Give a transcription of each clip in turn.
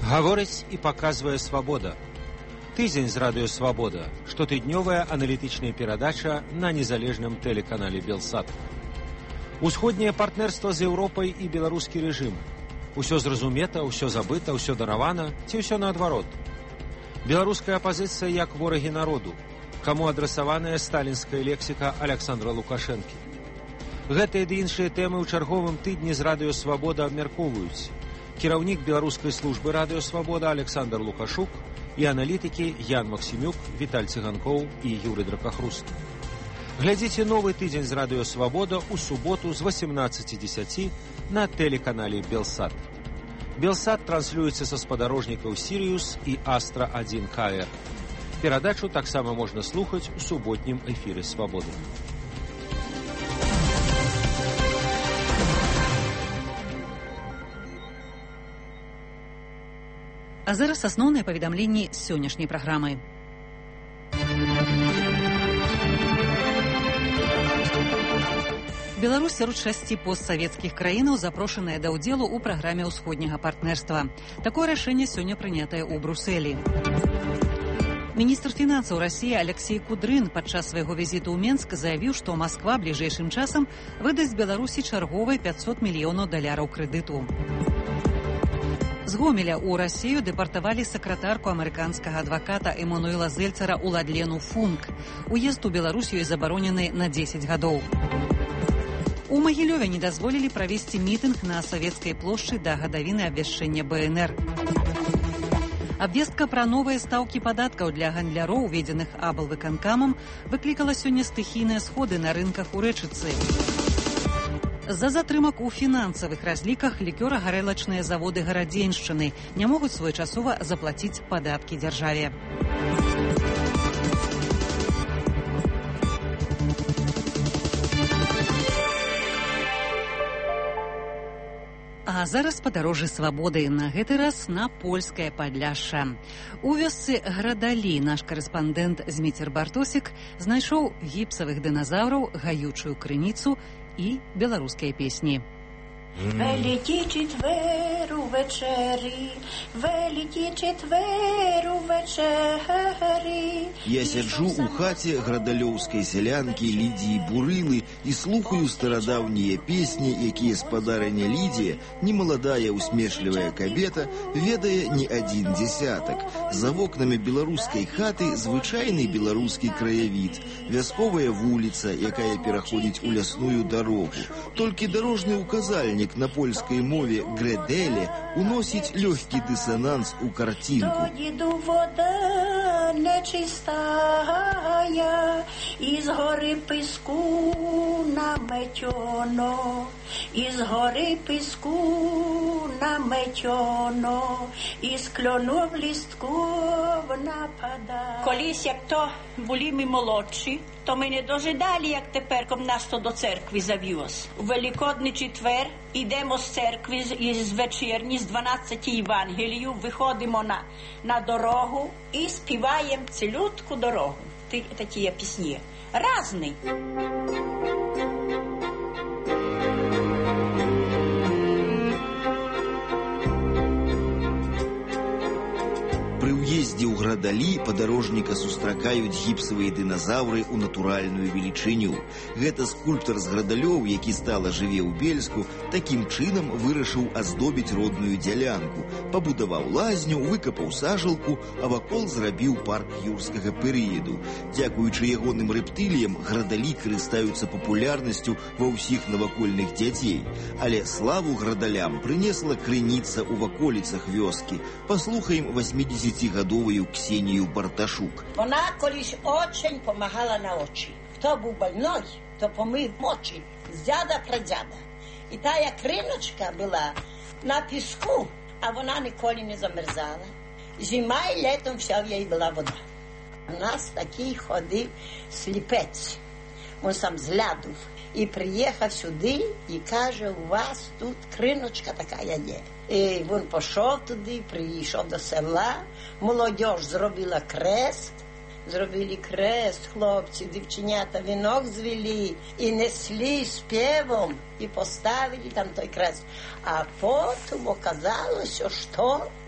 Гаворыць і паказвае свабода. Тыдзень з радыё «Свабода», штотыднёвая аналітычная перадача на незалежным тэлеканале «Белсат». Усходняе партнерства з Еўропай і беларускі рэжым. Усё зразумета, усё забыта, усё даравана, ці ўсё наадварот. Беларуская апазіцыя як ворагі народу. Каму адрасаваная сталінская лексіка Аляксандра Лукашэнкі. Гэтыя ды іншыя тэмы ў чарговым тыдні з радыё «Свабода» абмяркоўваюць. Кіраўнік беларускай службы радыё «Свабода» Александр Лукашук і аналітыкі Ян Максімюк, Віталь Цыганкоў і Юрый Дракахруст. Глядзіце новы тыдзень з радыё «Свабода» у суботу з 18:10 на тэлеканале «Белсат». «Белсат» транслюецца са спадарожнікаў «Сіриус» і «Астра-1 КР». Перадачу таксама можна слухаць у суботнім эфіры «Свабоды». А зараз асноўныя паведамленні сённяшняй праграмы. Беларусь сярод 6 постсавецкіх краінаў запрошаная да ўдзелу ў праграме ўсходняга партнерства. Такое рашэнне сёння прынятае ў Брусэлі. Міністр фінансаў Расіі Алексей Кудрын падчас свайго візіту ў Менск заявіў, што Масква бліжэйшым часам выдасць Беларусі чарговыя $500 мільёнаў крэдыту. З Гомеля ў Расію дэпартавалі сакратарку амерыканскага адваката Эмануэла Зельцара Уладлену Функ. Уезд у Беларусь ёй забаронены на 10 гадоў. У Магілёве не дазволілі правесці мітынг на Савецкай плошчы да гадавіны абвяшчэння БНР. Абвестка пра новыя стаўкі падаткаў для гандляроў, уведзеных аблвыканкамам, выклікала сёння стыхійныя сходы на рынках у Рэчыцы. З-за затрымак у фінансавых разліках лікёра-гарэлачныя заводы Гарадзеншчыны не могуць своечасова заплаціць падаткі дзяржаве. А зараз падарожжа свабоды, на гэты раз на польскае Падляшша. У вёсцы Градалі наш карэспандэнт Зміцер Бартосік знайшоў гіпсавых дыназаўраў, гаючую крыніцу і беларускія песні. Великі четвер увечері, великі четвер увечері. Я сяджу у хаце градалёўскай сялянкі Лідіі Бурылы і слухаю старадаўнія песні, якія спадарыня Лідія, немаладая усмешлівая кабета, ведае не адзін дзесятак. За вокнамі беларускай хаты звычайны беларускі краявід, вясковая вуліца, якая пераходзіць у лясную дарогу. Толькі дарожны указальнік на польскай мове «грэдэле» уносіць лёгкі дысананс у картинку. Діду вода нечистая, із гори піску наметьоно, із гори піску наметьоно, із кльону в лістку нападає. Колись, як то були ми молодші, то ми не дожидали, як тепер, ком нас то до церкви завіз. У Великодний четвер ідемо з церкви, з вечірні, з 12 Євангелію, виходимо на дорогу і співаємо цілютку дорогу. Такі пісні. Разний. Пры ўездзе ў Градалі падарожніка сустракаюць гіпсавыя дыназаўры ў натуральную велічыню. Гэта скульптар з Градалёў, які стала жыве ў Бельску, такім чынам вырашыў аздобіць родную дзялянку. Пабудаваў лазню, выкапаў сажалку, а вакол зрабіў парк юрскага перыяду. Дзякуючы ягоным рэптыліям Градалі карыстаюцца папулярнасцю ва ўсіх навакольных дзяцей. Але славу Градалям прынесла крыніца ў ваколіцах вёскі. Паслухаем 80-гадовую Ксенію Барташук. Вона колись очень помагала на очі. Хто був больной, то помив очі з дяда-прадяда. І тая криночка була на піску, а вона ніколи не замерзала. Зима і літом вся в їй була вода. У нас такий ходив сліпець. Він сам з ляду. І приїхав сюди і каже, у вас тут криночка така є. І він пішов туди, прийшов до села, молодь зробила крест, зробили крест, хлопці, дівченята вінок звели і несли співом і поставили там той крест. А потім оказалося, що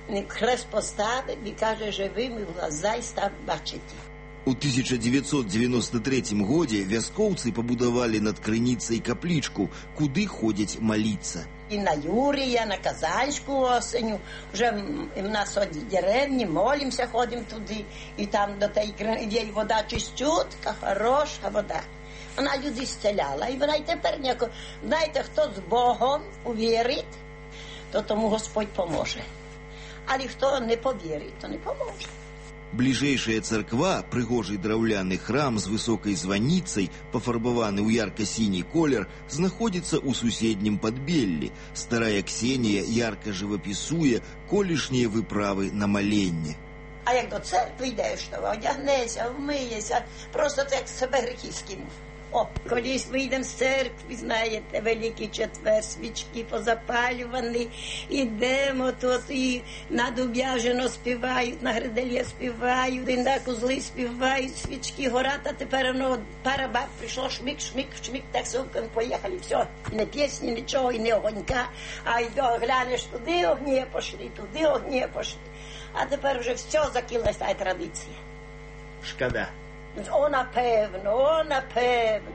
хрест поставив і каже, живими глаза і став бачити. У 1993 годзе вяскоўцы пабудавалі над крыніцай каплічку, куды ходзяць маліцца. І на Юрія, на Казанську осеню, вже в нас одні деревні, молимося, ходимо туди, і там до тієї кринки вода чистютка, хороша вода. Вона людей зціляла, і вона й тепер ніяко, знаєте, хто з Богом увірить, то тому Господь поможе. Але хто не повірить, то не поможе. Бліжэйшая царква, прыгожы драўляны храм з высокай званіцай, пафарбаваны ў ярка-сіні колер, знаходзіцца ў суседнім падбеллі. Старая Ксенія ярка жывапісуе колішнія выправы на маленне. А як до церкви йдеш, то одягнешся, вмиєшся, просто так себе гріхи скинув. О, колись вийдемо з церкви, знаєте, Великий Четвер, свічки позапалювані, ідемо тут і на Дуб'яжино співають, на Гридельє співають, і на Козли співають, свічки горять, а тепер пара баб прийшло, шмик, шмик, шмик, так сумком поїхали, все, і не пісні, нічого, і не огонька, а глянеш туди огні пошли, туди огні пошли. А тепер вже все закилась та традиція. Шкода. О, напевно, о, напевно.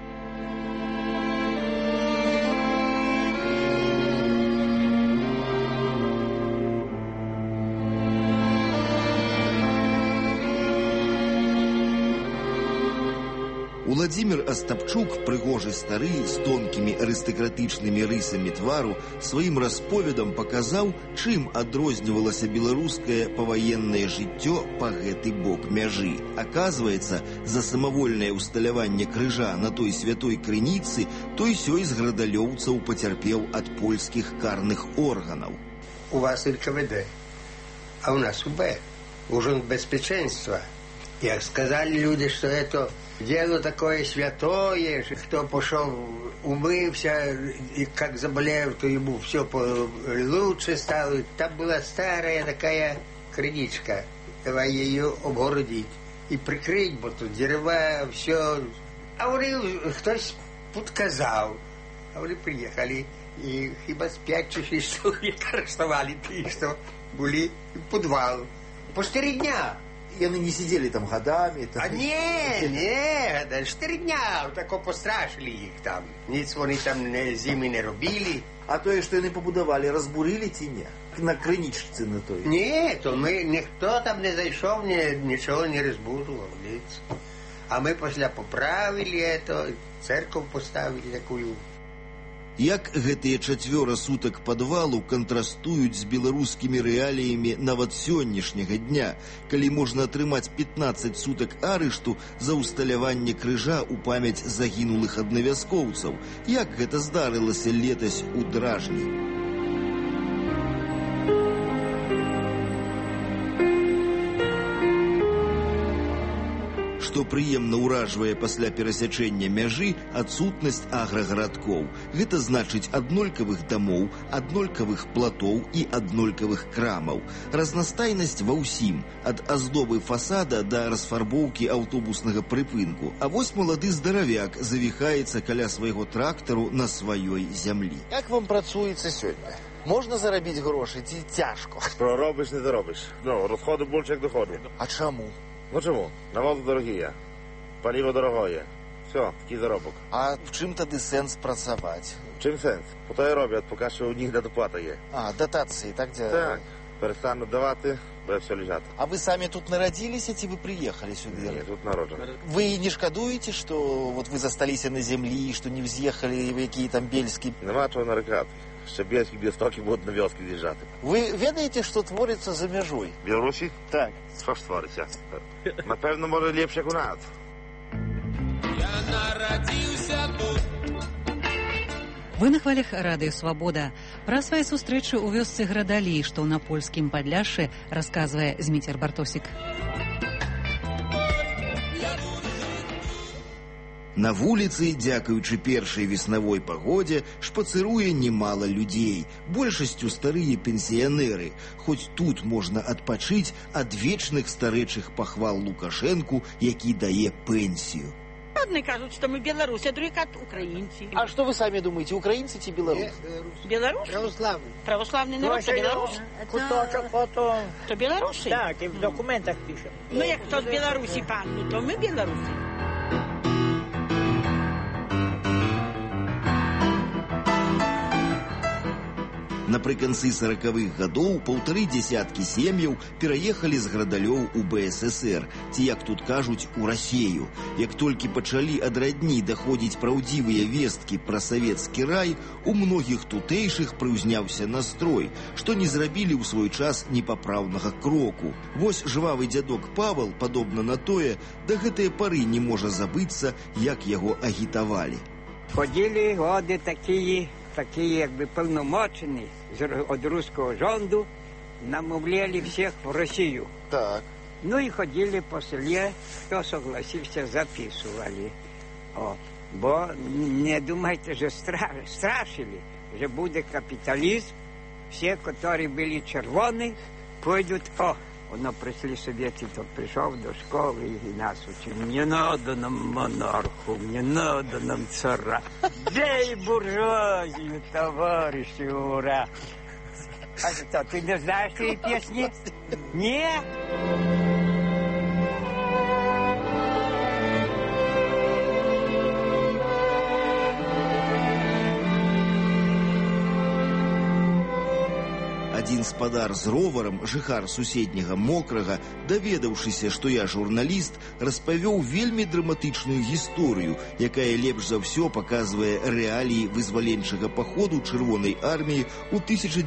Уладзімір Астапчук, прыгожы стары, з тонкімі арыстакратычнымі рысамі твару, сваім расповедам паказаў, чым адрознівалася беларускае паваеннае жыццё па гэты бок мяжы. Аказваецца, за самавольнае ўсталяванне крыжа на той святой крыніцы той сёй з градалёўцаў пацярпеў ад польскіх карных органаў. У вас НКВД, а у нас УБ. Ужин безпеченства. Як сказали люди, что это дело такое святое, что кто пошел, умывся, и как заболел, то ему все лучше стало. Там была старая такая крыничка. Давай ее обгородить и прикрыть, бо тут дерева, все. А вони хтось подказав. А вони приїхали, і хіба з 5 чи 6 чоловік арештували ті, що були в підвал. По 4 дня. И они не сидели там годами? А не, 4 дня, тако пострашили їх там. Ніц вони там зими не робили. А то, что они побудовали, разбурили ті ні? На криничці на той? Ні, то ми, ніхто там не зайшов, нічого не розбудував. А ми після поправили це, церковь поставили такую. Як гэтыя 4 сутак падвалу кантрастуюць з беларускімі рэаліямі нават сённяшняга дня, калі можна атрымаць 15 сутак арышту за ўсталяванне крыжа ў памяць загінулых аднавяскоўцаў, як гэта здарылася летась у Дражні. Што прыемна ўражвае пасля перасячэння мяжы адсутнасць аграгарадкоў. Гэта значыць аднолькавых дамоў, аднолькавых платоў і аднолькавых крамаў. Разнастайнасць ва ўсім, ад аздобы фасада да расфарбоўкі аўтобуснага прыпынку. А вось малады здаравяк завіхаецца каля свайго трактару на сваёй зямлі. Як вам працуецца сёння? Можна зарабіць грошы ці цяжко? Проробиш, не заробиш. Ну, розходи більше, як доходи. А чаму? Ну чому? Навоз дорогі, паліво дорогое. Все, такий заробок. А в чим тоді сенс працювати? Чим сенс? По то і роблять, поки що у них доплата є. А, дотації, так? Де... Так, перестануть давати, буде все лежати. А ви самі тут народилися, чи ви приїхали сюди? Ні, тут народжені. Ви не шкодуєте, що вот ви засталися на землі, що не вз'їхали в які там бельські? Нема чого нарекати. Ще бельські бістоки будуть на вёски лежати. Ви ведаєте, що твориться за межою? В Білорусі? Так. Що ж твориться? Напевно, може ліпше, як у нас. Я народився тут. Вы на хвалях радыё «Свабода». Пра свае сустрэчы ў вёсцы Градалі, што на польскім Падляшшы, расказвае Зміцер Бартосік. На вуліцы, дзякуючы першай веснавой пагодзе, шпацыруе немала людзей. Большасцю старыя пенсіянеры. Хоць тут можна адпачыць ад вечных старэчых пахвал Лукашэнку, які дае пенсію. Одни кажуть, що ми білоруси, а другі кажуть українці. А что вы сами думаете, украинцы или белорусы? Білоруси? Православний. Православний народ, це білоруси. Куточок потом. То білоруси? Так, і в документах пише. Ну, як хто з Білорусі панну, то ми білоруси. Напрыканцы 40-х гадоў 1,5 сем'яў пераехалі з градалёў у БССР, ці, як тут кажуць, у Расею. Як толькі пачалі ад радні даходзіць праўдзівыя весткі пра савецкі рай, у многіх тутэйшых прыўзняўся настрой, што не зрабілі ў свой час непапраўнага кроку. Вось жвавы дзядок Павел, падобна на тое, да гэтай пары не можа забыцца, як яго агітавалі. Ходили годы такі якби полномочені від руського rządu, намовляли всіх в Росію. Так. Ну і ходили по селі, хто согласився, записували. Бо не думайте, що страшили, що буде капіталізм, всі, які були червоні, пойдуть, воно прийшли совєти, то прийшов до школи і нас учив. Не надо нам монарху, не надо нам цара. Бей буржуазію, товариші, ура! А що, ти не знаєш цієї пісні? Ні? Адзін спадар з роварам, жыхар суседняга Мокрага, даведаўшыся, што я журналіст, распавёў вельмі драматычную гісторыю, якая лепш за ўсё паказвае рэаліі вызваленчага паходу Чырвонай арміі ў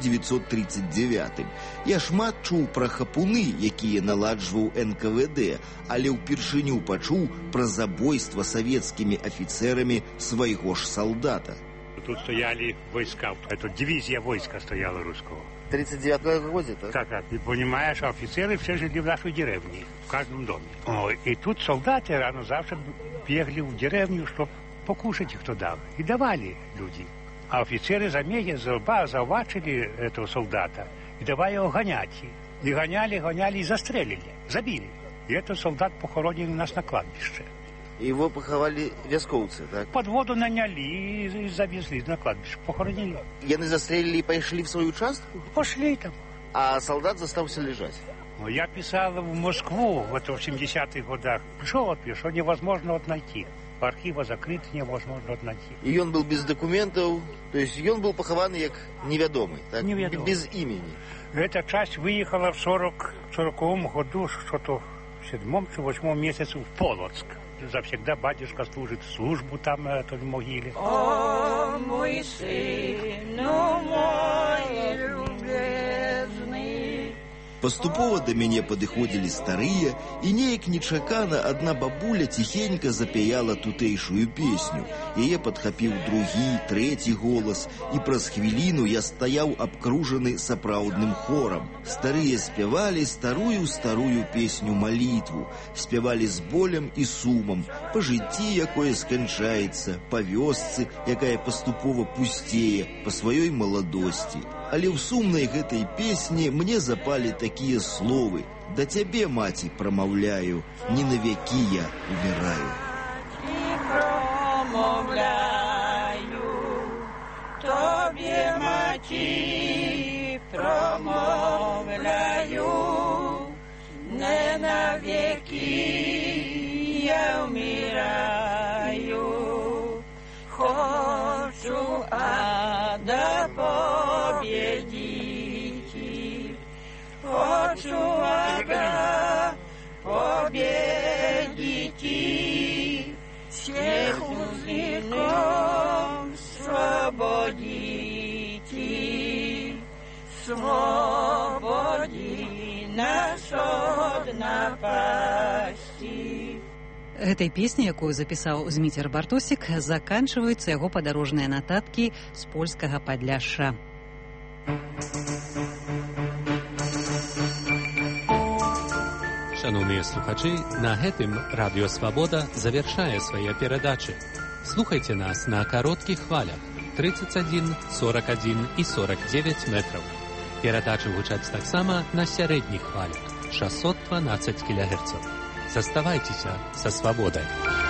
1939. Я шмат чуў пра хапуны, якія наладжваў НКВД, але ўпершыню пачуў пра забойства савецкімі афіцэрамі свайго ж солдата. Тут стояли войска, это дивизия войска стояла русского. В 39-м году, так? Так. И понимаешь, офицеры все жили в нашей деревне, в каждом доме. И тут солдаты рано завтра бегали в деревню, чтобы покушать их туда. И давали люди. А офицеры заувачили этого солдата и давай его гонять. И гоняли и застрелили, забили. И этот солдат похоронен у нас на кладбище. Его поховали вяскоўцы, так? Под воду наняли и завезли на кладбище, похоронили. Яны застрелили и пошли в свой участок? Пошли там. А солдат застался лежать? Я писал в Москву в 80-х годах. Что отпишешь, что невозможно найти. Архивы закрыты, невозможно найти. И он был без документов, то есть он был похован как неведомый, так? Неведомый. Без имени. Эта часть выехала в 40-м году, что-то в 7-м чи 8-м месяце в Полоцк. Завсегда батюшка служит службу там, в могиле. О, мой сыну мой любезный. Паступова да мяне падыходзілі старыя, і неяк нечакана адна бабуля ціхенька запяяла тутэйшую песню. Яе падхапіў другі, трэці голас, і праз хвіліну я стаяў абкружаны сапраўдным хорам. Старыя спявалі старую песню малітву, спявалі з болем і сумам, па жыцці, якое сканчаецца, па вёсцы, якая паступова пусцее, па сваёй маладосці. Але ў сумнай гэтай песні мне запалі такія словы: «Да цябе, маці, прамаўляю, не на вякі я умираю». Промовляю, тобі, маті, промовляю, не на віки я вмираю. Хочу ада победить, хочу ада победить, всех узников свободите, свободи нас от напасти. Гэтай песняй, якую запісаў Зміцер Бартосік, заканчваюцца яго падарожныя нататкі з польскага Падляшша. Шановныя слухачы, на гэтым Радыё Свабода завяршае свае перадачы. Слухайце нас на кароткіх хвалях 31, 41 і 49 метраў. Перадачы гучаць таксама на сярэдніх хвалях 612 кГц. Заставайцеся са свабодай.